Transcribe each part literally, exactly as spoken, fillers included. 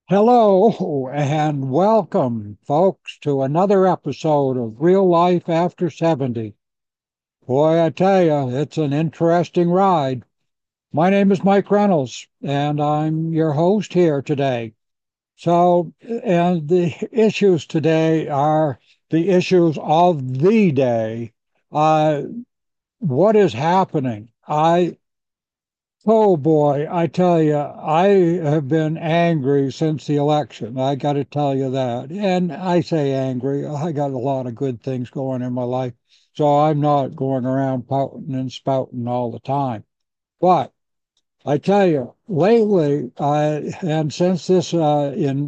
Hello and welcome, folks, to another episode of Real Life After seventy. Boy, I tell you, it's an interesting ride. My name is Mike Reynolds, and I'm your host here today. So, and the issues today are the issues of the day. Uh, what is happening? I Oh boy, I tell you, I have been angry since the election. I got to tell you that. And I say angry, I got a lot of good things going in my life. So I'm not going around pouting and spouting all the time. But I tell you, lately, I, and since this, uh, in,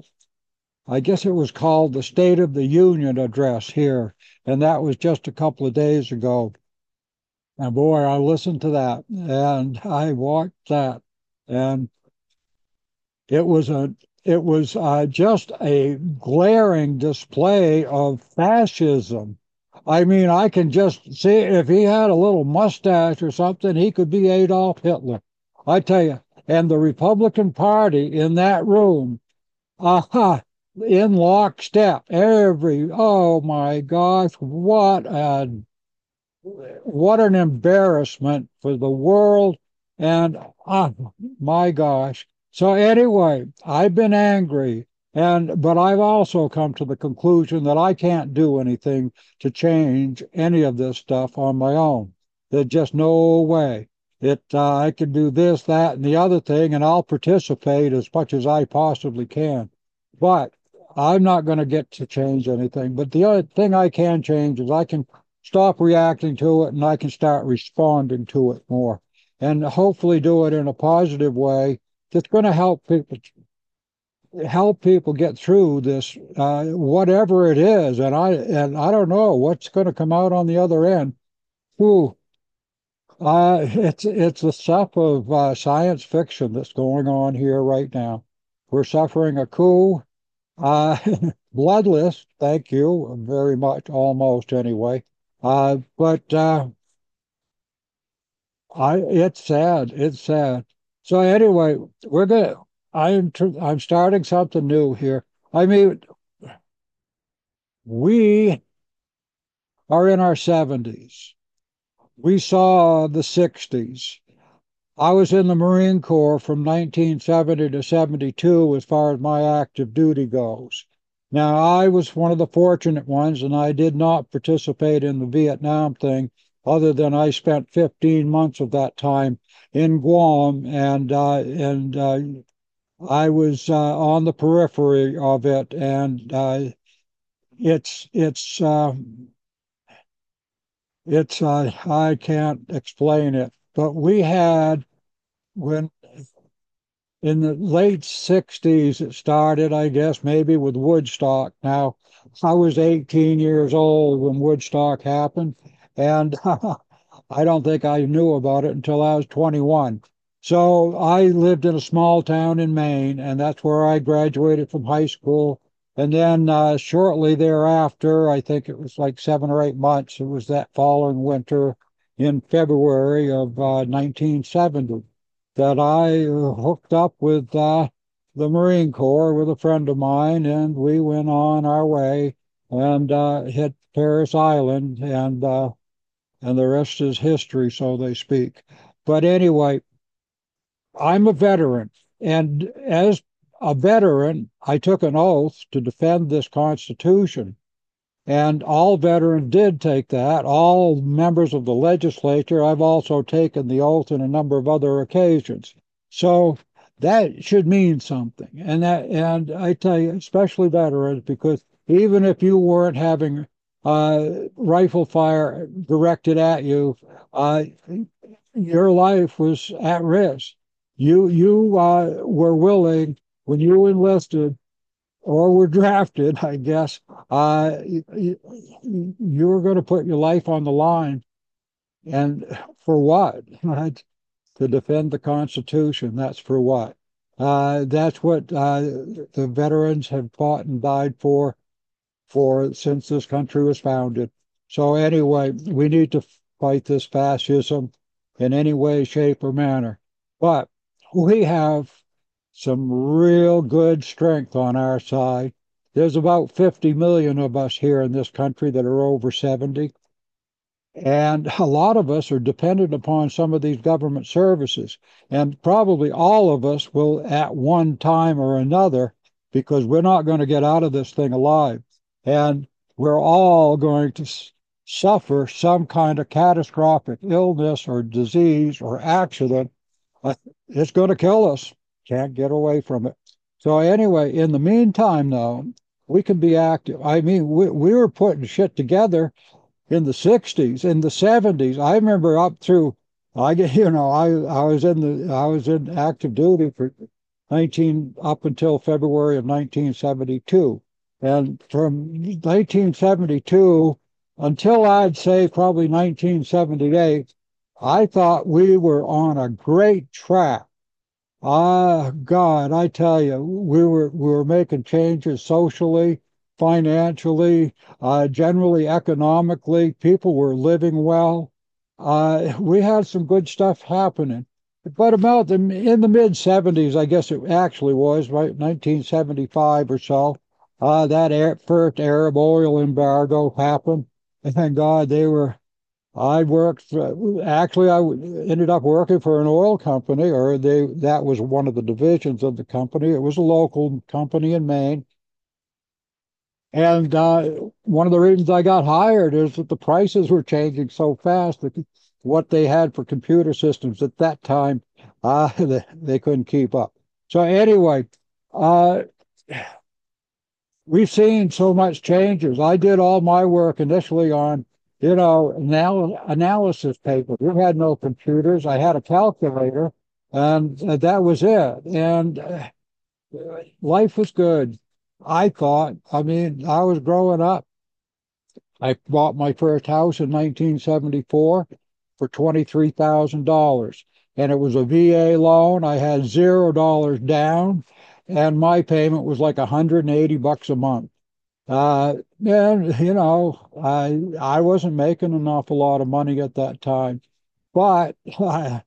I guess it was called the State of the Union address here, and that was just a couple of days ago. And boy, I listened to that and I watched that. And It was a it was uh, just a glaring display of fascism. I mean, I can just see if he had a little mustache or something, he could be Adolf Hitler. I tell you, and the Republican Party in that room, aha, in lockstep. Every oh my gosh, what a what an embarrassment for the world. And oh my gosh. So anyway, I've been angry. And but I've also come to the conclusion that I can't do anything to change any of this stuff on my own. There's just no way. It uh, I can do this, that, and the other thing, and I'll participate as much as I possibly can. But I'm not going to get to change anything. But the other thing I can change is I can stop reacting to it and I can start responding to it more and hopefully do it in a positive way that's going to help people help people get through this uh, whatever it is. And I and I don't know what's going to come out on the other end. Ooh, uh, it's it's the stuff of uh, science fiction that's going on here right now. We're suffering a coup, uh, bloodless, thank you very much, almost anyway. Uh, but uh, I it's sad. It's sad. So anyway, we're gonna. I'm tr- I'm starting something new here. I mean, we are in our seventies. We saw the sixties. I was in the Marine Corps from nineteen seventy to seventy-two as far as my active duty goes. Now, I was one of the fortunate ones, and I did not participate in the Vietnam thing, other than I spent fifteen months of that time in Guam, and uh, and uh, I was uh, on the periphery of it, and uh, it's it's uh, it's uh, I can't explain it, but we had when in the late sixties, it started, I guess, maybe with Woodstock. Now, I was eighteen years old when Woodstock happened, and I don't think I knew about it until I was twenty-one. So I lived in a small town in Maine, and that's where I graduated from high school. And then uh, shortly thereafter, I think it was like seven or eight months, it was that following winter in February of uh, nineteen seventy that I uh, hooked up with uh, the Marine Corps with a friend of mine, and we went on our way and uh, hit Paris Island, and uh, and the rest is history, so they speak. But anyway, I'm a veteran, and as a veteran, I took an oath to defend this Constitution. And all veterans did take that. All members of the legislature, I've also taken the oath on a number of other occasions. So that should mean something. And that, and I tell you, especially veterans, because even if you weren't having uh, rifle fire directed at you, uh, your life was at risk. You you uh, were willing when you enlisted or were drafted, I guess, uh, you, you were going to put your life on the line. And for what? Right? To defend the Constitution. That's for what? Uh, that's what uh, the veterans have fought and died for for since this country was founded. So anyway, we need to fight this fascism in any way, shape, or manner. But we have some real good strength on our side. There's about fifty million of us here in this country that are over seventy. And a lot of us are dependent upon some of these government services. And probably all of us will at one time or another, because we're not going to get out of this thing alive. And we're all going to suffer some kind of catastrophic illness or disease or accident. It's going to kill us. Can't get away from it. So anyway, in the meantime, though, we can be active. I mean, we, we were putting shit together in the sixties, in the seventies. I remember up through, I get, you know, I I was in the I was in active duty for nineteen up until February of nineteen seventy-two, and from nineteen seventy-two until I'd say probably nineteen seventy-eight, I thought we were on a great track. Ah, God, I tell you, we were we were making changes socially, financially, uh, generally economically. People were living well. Uh, we had some good stuff happening. But about the, in the mid seventies, I guess it actually was, right, nineteen seventy-five or so, uh, that air, first Arab oil embargo happened. And thank God they were I worked for, actually, I ended up working for an oil company, or they that was one of the divisions of the company. It was a local company in Maine. And uh, one of the reasons I got hired is that the prices were changing so fast that what they had for computer systems at that time, uh, they, they couldn't keep up. So anyway, uh, we've seen so much changes. I did all my work initially on, you know, anal analysis paper. We had no computers. I had a calculator, and uh, that was it. And uh, life was good. I thought, I mean, I was growing up. I bought my first house in nineteen seventy-four for twenty-three thousand dollars. And it was a V A loan. I had zero dollars down, and my payment was like one hundred eighty bucks a month. Uh, and you know, I I wasn't making an awful lot of money at that time, but I,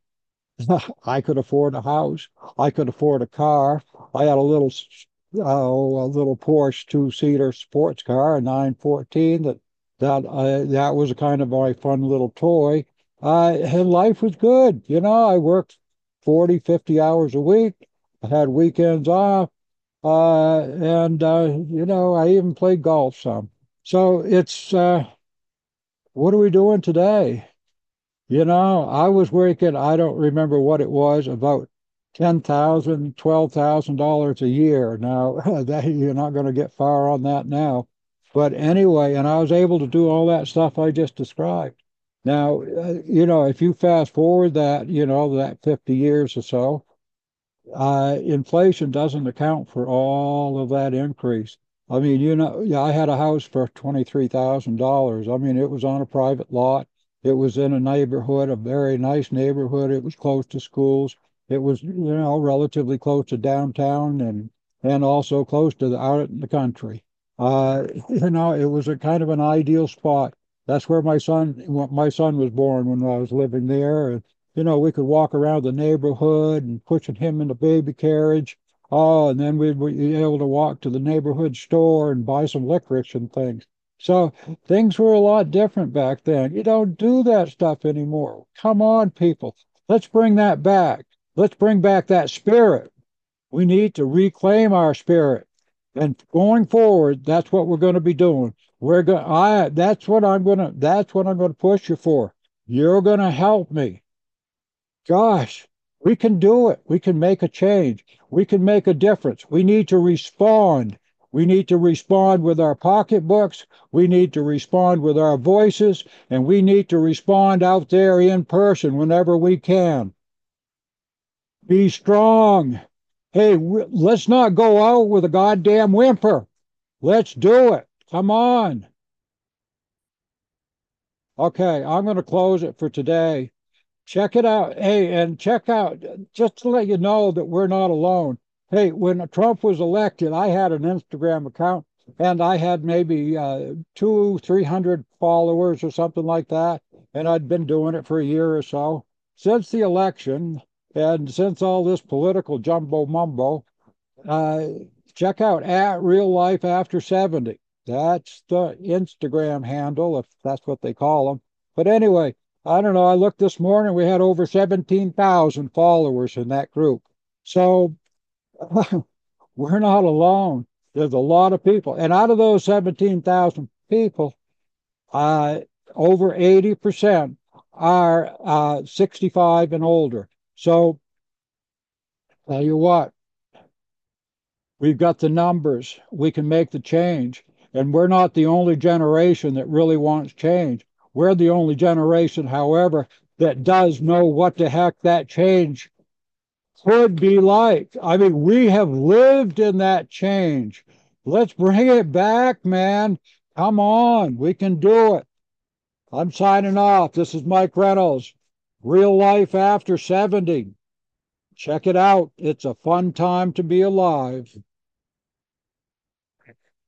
I could afford a house. I could afford a car. I had a little, oh, a little Porsche two-seater sports car, a nine fourteen. That that uh, that was a kind of my fun little toy. Uh, and life was good. You know, I worked forty, fifty hours a week. I had weekends off. Uh, and, uh, you know, I even played golf some. So it's, uh, what are we doing today? You know, I was working, I don't remember what it was, about ten thousand dollars, twelve thousand dollars a year. Now, that, you're not going to get far on that now. But anyway, and I was able to do all that stuff I just described. Now, uh, you know, if you fast forward that, you know, that fifty years or so, uh, inflation doesn't account for all of that increase. I mean, you know, yeah, I had a house for twenty-three thousand dollars. I mean, it was on a private lot. It was in a neighborhood, a very nice neighborhood. It was close to schools. It was, you know, relatively close to downtown, and and also close to the out in the country. Uh, you know, it was a kind of an ideal spot. That's where my son, my son was born when I was living there. You know, we could walk around the neighborhood and pushing him in the baby carriage. Oh, and then we'd be able to walk to the neighborhood store and buy some licorice and things. So things were a lot different back then. You don't do that stuff anymore. Come on, people. Let's bring that back. Let's bring back that spirit. We need to reclaim our spirit. And going forward, that's what we're going to be doing. We're going I that's what I'm going to that's what I'm going to push you for. You're going to help me. Gosh, we can do it. We can make a change. We can make a difference. We need to respond. We need to respond with our pocketbooks. We need to respond with our voices. And we need to respond out there in person whenever we can. Be strong. Hey, let's not go out with a goddamn whimper. Let's do it. Come on. Okay, I'm going to close it for today. Check it out. Hey, and check out, just to let you know that we're not alone. Hey, when Trump was elected, I had an Instagram account, and I had maybe uh, two, three hundred followers or something like that. And I'd been doing it for a year or so. Since the election, And since all this political jumbo mumbo, uh, check out at Real Life After seventy. That's the Instagram handle, if that's what they call them. But anyway, I don't know. I looked this morning, we had over seventeen thousand followers in that group. So we're not alone. There's a lot of people. And out of those seventeen thousand people, uh, over eighty percent are uh, sixty-five and older. So tell you what, we've got the numbers. We can make the change. And we're not the only generation that really wants change. We're the only generation, however, that does know what the heck that change could be like. I mean, we have lived in that change. Let's bring it back, man. Come on, we can do it. I'm signing off. This is Mike Reynolds. Real Life After seventy. Check it out. It's a fun time to be alive.